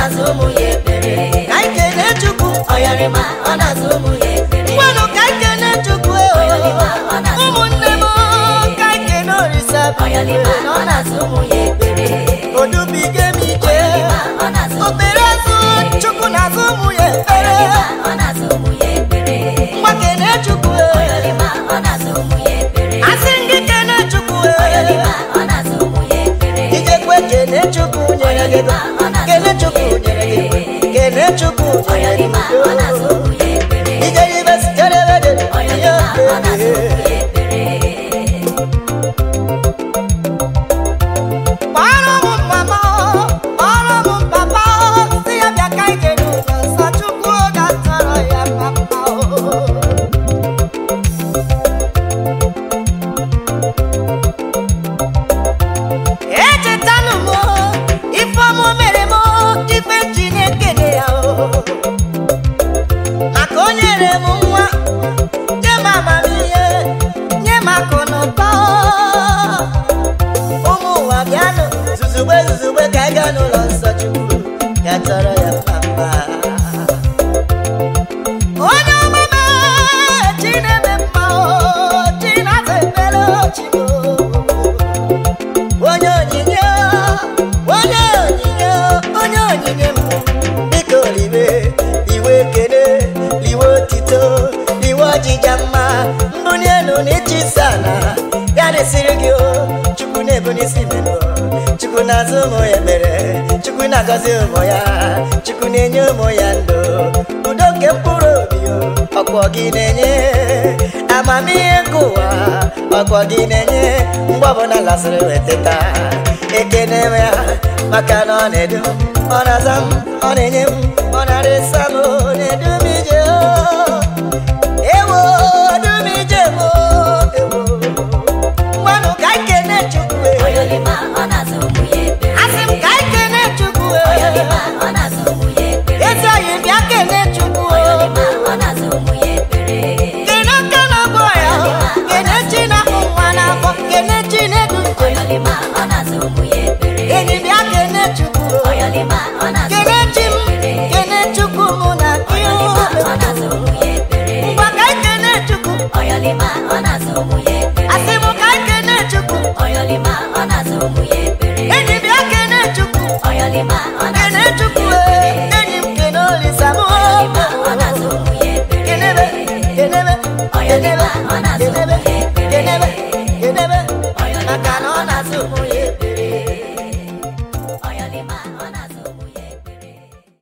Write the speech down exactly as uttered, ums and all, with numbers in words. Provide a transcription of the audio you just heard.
na-azụ ụmụ ya ekpere. Ka anyị kelee Chukwu. Oyalima ọ na-azụ ụmụ ya ekpere. Ngwanụ ka anyị kelee Chukwu. Oyalima ọ na-azụ ụmụ Ụmụnne m ya ekpere. ka anyị kelee Olisa. Oyalima ọ na-azụ ụmụ ya ekpere. Odubiga m ije. Oyalima ọ na-azụ ụmụ Obere ya azụ ekpere. Chukwu na-azụ ụmụ ya ekpere. Oyalima ọ na-azụ ụmụ ya ekpere. Ngwa kelee Chukwu. Oyalima ọ na-azụ ụmụ ya ekpere. Asị gị kelee Chukwu. Oyalima ọ na-azụ ụmụ ya ekpere. Ijekwe kelee Chukwu nyere gị ego. Kelee Chukwu nyere gị ego. Kelee Chukwu nyere gị Oyalima ọ na-azụ ego. ụmụ ya ekpere. Ije ibe sitere ebe dị. Oyalima ọ na-azụ ụmụ ya ekpere. Kpọrọ m mama, kpọrọ m papa, sị ya bịa ka anyị kelee ụlọ nsọ Chukwu ga-atọrọ ya mama. Echetanụ m ife ọmụ mere m ife ji na-ekele ya o. Maka o nyere m nwa, nye m amamihe, nye m akụ na ụba. Ụmụ ụwa bịanụ zuzugbe zuzugbe ka anyị gaa n'ụlọ nsọ Chukwu ka tọrọ ya mma. Onye ọmụma chi na-eme mma o, chi na-aza ekpere o, chi m o. Onye onyinye, onye onyinye, onye onyinye m. Biko liwe, liwe ekele, liwe otito, liwe ọjịja mma. Mbuli elu n'ịchịsa ala, ya resiri gị o. Chukwu na-ebu n'isi menu, Chukwu na-azụ ụmụ ya ekpere, Chukwu na-agọzi ụmụ ya, Chukwu na-enye ụmụ ya ndụ. Udo nke mkpụrụ obi o, ọkwọ gị na-enye. Amamihe nke ụwa, ọkwọ gị na-enye. Mgbe ọbụla lasịrị weteta ekene m ya, maka na ọ na-edu m, ọ na-aza m, ọ na-enye m, ọ na-arịsa m, ọ na-edu m ije o. Ewo, edu m ije m o, ewo. Ngwanụ ka anyị kelee Chukwu e. Oyalima ọ na-azụ ụmụ ya ekpere. Asị m ka anyị kelee Chukwu e. Oyalima ọ na-azụ ụmụ ya ekpere. Ezi anyị bịa kelee Chukwu e. Oyalima ọ na-azụ ụmụ ya ekpere. Kene aka na-agwọ ya, kene chi na-akpụ nwa n'afọ, kene chi na-edu njem. Oyalima ọ na-azụ ụmụ ya ekpere. Enyi bịa kelee Chukwu e. Oyalima ọ na-azụ Kene ụmụ chi ya m, ekpere. kene Chukwu mụ na gị o. Oyalima ọ na-azụ ụmụ ya ekpere. Ngwa ka anyị kelee Chukwu. Oyalima ọ na-azụ ụmụ ya ekpere. Asị m ka anyị kelee Chukwu. Oyalima ọ na-azụ ụmụ ya ekpere. Enyi bịa kelee Chukwu. Oyalima ọ na-azụ Kene Chukwu e. Enyi m kene Olisa m o. Oyalima ọ na-azụ ụmụ ya ekpere. Kenebe, kenebe, Oyalima ọ na-azụ ụmụ kenebe, ya ekpere. kenebe, kenebe, maka na ọ